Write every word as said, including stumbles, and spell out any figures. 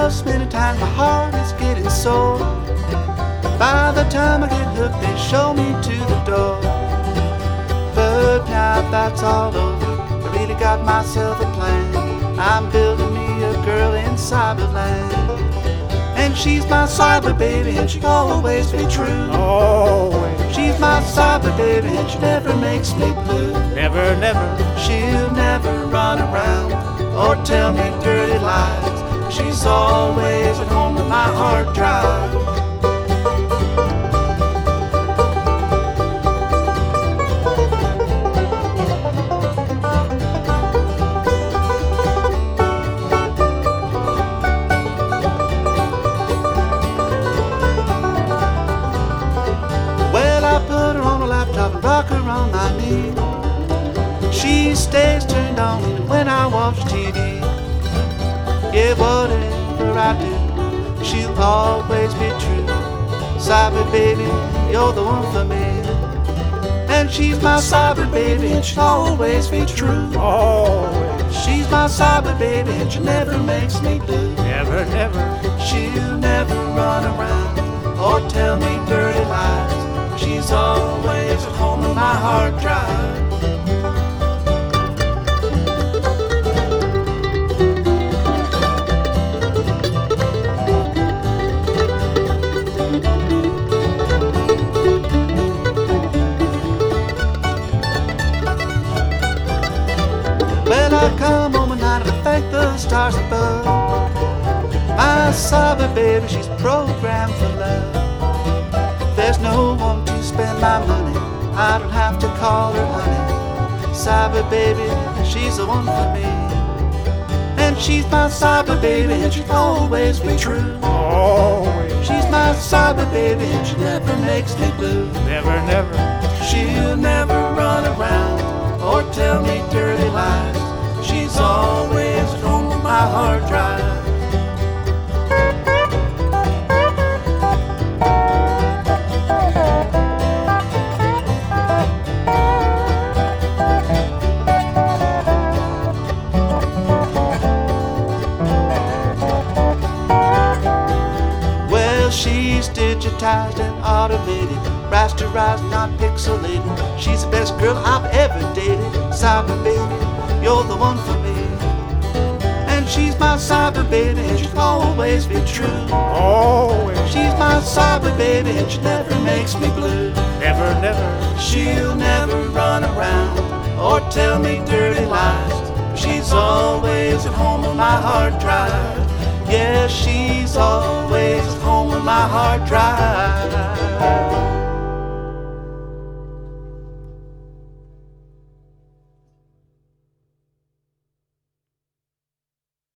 close many times, my heart is getting sore. By the time I get hooked, they show me to the door. But now that's all over, I really got myself a plan. I'm building me a girl in Cyberland. And she's my cyber baby, and she'll always be true. Always. She's my cyber baby, and she never makes me blue. Never, never. She'll never run around or tell me dirty lies. She's always at home with my hard drive. And rock her on my knee. She stays turned on even when I watch T V. Yeah, whatever I do, she'll always be true. Cyber baby, you're the one for me. And she's my cyber baby, and she'll always be true. Always. She's my cyber baby, and she never makes me blue. Never, never. She'll never run around or tell me dirty lies. She's always at home with my hard drive. Well, I come home at night and I thank the stars above. My cyber baby, she's programmed for love. There's no one to spend my money, I don't have to call her honey. Cyber baby, she's the one for me. And she's my cyber baby, and she'll always be true. Always. She's my cyber baby, and she never makes me blue. Never, never. She'll never run around or tell me dirty lies. She's always at home with my hard drive. She's digitized and automated, rasterized, not pixelated. She's the best girl I've ever dated. Cyber baby, you're the one for me. And she's my cyber baby, and she'll always be true. Always. She's my cyber baby, and she never makes me blue. Never, never. She'll never run around or tell me dirty lies. She's always at home with my hard drive. Yeah, she's always at home with my hard drive.